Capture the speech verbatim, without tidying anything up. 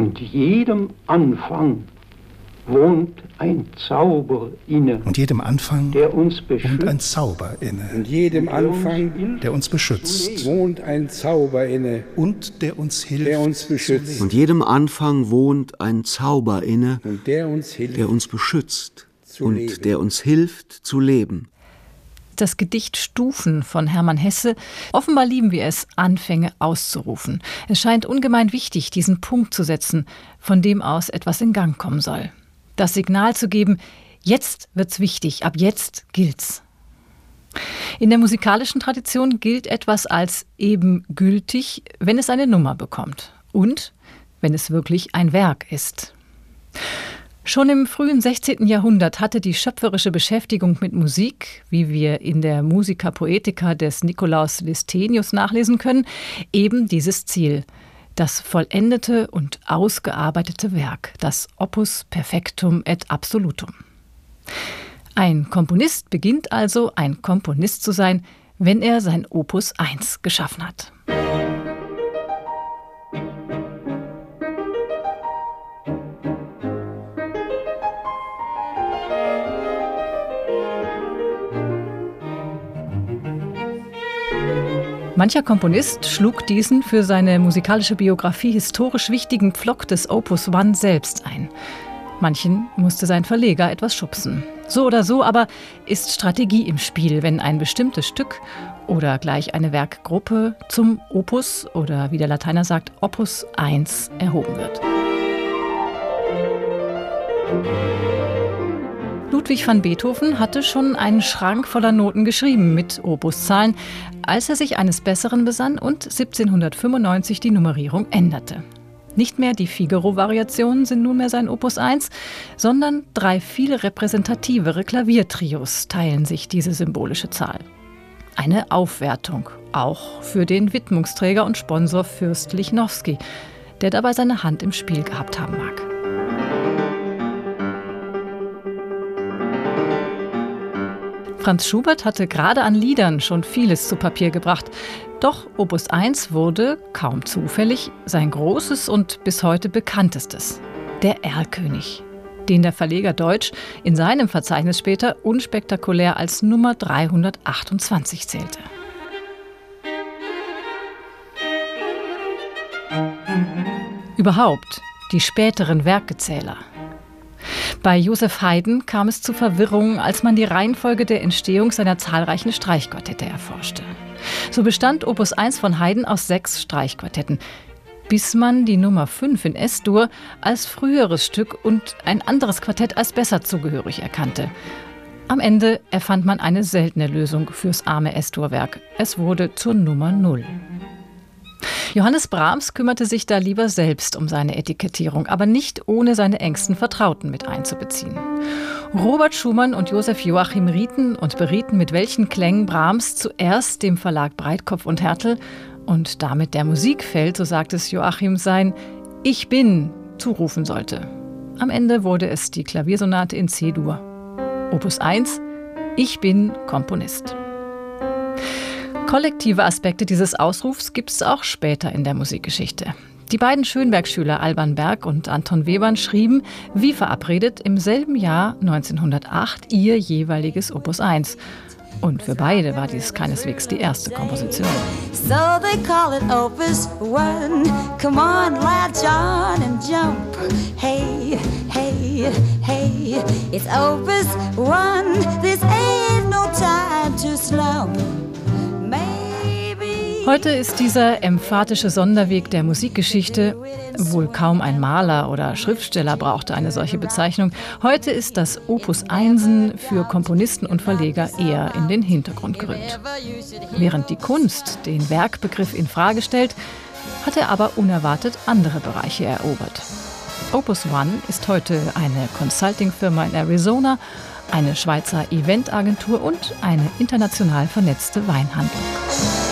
Und jedem Anfang wohnt ein Zauber inne. Und jedem Anfang der uns wohnt ein Zauber inne. Und jedem Anfang, der uns beschützt. wohnt ein Zauber inne. Und der uns hilft. Der uns beschützt. Und jedem Anfang wohnt ein Zauber inne. Und der uns hilft. Der uns beschützt. Und leben. der uns hilft zu leben. Das Gedicht Stufen von Hermann Hesse. Offenbar lieben wir es, Anfänge auszurufen. Es scheint ungemein wichtig, diesen Punkt zu setzen, von dem aus etwas in Gang kommen soll. Das Signal zu geben, jetzt wird's wichtig, ab jetzt gilt's. In der musikalischen Tradition gilt etwas als eben gültig, wenn es eine Nummer bekommt und wenn es wirklich ein Werk ist. Schon im frühen sechzehnten Jahrhundert hatte die schöpferische Beschäftigung mit Musik, wie wir in der Musica Poetica des Nikolaus Listhenius nachlesen können, eben dieses Ziel: das vollendete und ausgearbeitete Werk, das Opus Perfectum et Absolutum. Ein Komponist beginnt also, ein Komponist zu sein, wenn er sein Opus eins geschaffen hat. Mancher Komponist schlug diesen für seine musikalische Biografie historisch wichtigen Pflock des Opus eins selbst ein. Manchen musste sein Verleger etwas schubsen. So oder so aber ist Strategie im Spiel, wenn ein bestimmtes Stück oder gleich eine Werkgruppe zum Opus oder, wie der Lateiner sagt, Opus eins erhoben wird. Ludwig van Beethoven hatte schon einen Schrank voller Noten geschrieben mit Opuszahlen, als er sich eines Besseren besann und siebzehnhundertfünfundneunzig die Nummerierung änderte. Nicht mehr die Figaro-Variationen sind nunmehr sein Opus eins, sondern drei viel repräsentativere Klaviertrios teilen sich diese symbolische Zahl. Eine Aufwertung, auch für den Widmungsträger und Sponsor Fürst Lichnowsky, der dabei seine Hand im Spiel gehabt haben mag. Franz Schubert hatte gerade an Liedern schon vieles zu Papier gebracht. Doch Opus eins wurde, kaum zufällig, sein großes und bis heute bekanntestes, der Erlkönig, den der Verleger Deutsch in seinem Verzeichnis später unspektakulär als Nummer dreihundertachtundzwanzig zählte. Überhaupt die späteren Werkezähler. Bei Joseph Haydn kam es zu Verwirrungen, als man die Reihenfolge der Entstehung seiner zahlreichen Streichquartette erforschte. So bestand Opus eins von Haydn aus sechs Streichquartetten, bis man die Nummer fünf in Es-Dur als früheres Stück und ein anderes Quartett als besser zugehörig erkannte. Am Ende erfand man eine seltene Lösung fürs arme Es-Dur-Werk. Es wurde zur Nummer null. Johannes Brahms kümmerte sich da lieber selbst um seine Etikettierung, aber nicht ohne seine engsten Vertrauten mit einzubeziehen. Robert Schumann und Josef Joachim rieten und berieten, mit welchen Klängen Brahms zuerst dem Verlag Breitkopf und Härtel und damit der Musikfeld, so sagt es Joachim, sein Ich bin zurufen sollte. Am Ende wurde es die Klaviersonate in C-Dur. Opus eins, Ich bin Komponist. Kollektive Aspekte dieses Ausrufs gibt es auch später in der Musikgeschichte. Die beiden Schönberg-Schüler Alban Berg und Anton Webern schrieben, wie verabredet, im selben Jahr neunzehnhundertacht ihr jeweiliges Opus eins. Und für beide war dies keineswegs die erste Komposition. So they call it Opus one. Come on, latch on and jump. Hey, hey, hey, it's Opus one. This ain't no time to slump. Heute ist dieser emphatische Sonderweg der Musikgeschichte, wohl kaum ein Maler oder Schriftsteller brauchte eine solche Bezeichnung. Heute ist das Opus Einsen für Komponisten und Verleger eher in den Hintergrund gerückt. Während die Kunst den Werkbegriff in Frage stellt, hat er aber unerwartet andere Bereiche erobert. Opus One ist heute eine Consulting-Firma in Arizona, eine Schweizer Eventagentur und eine international vernetzte Weinhandlung.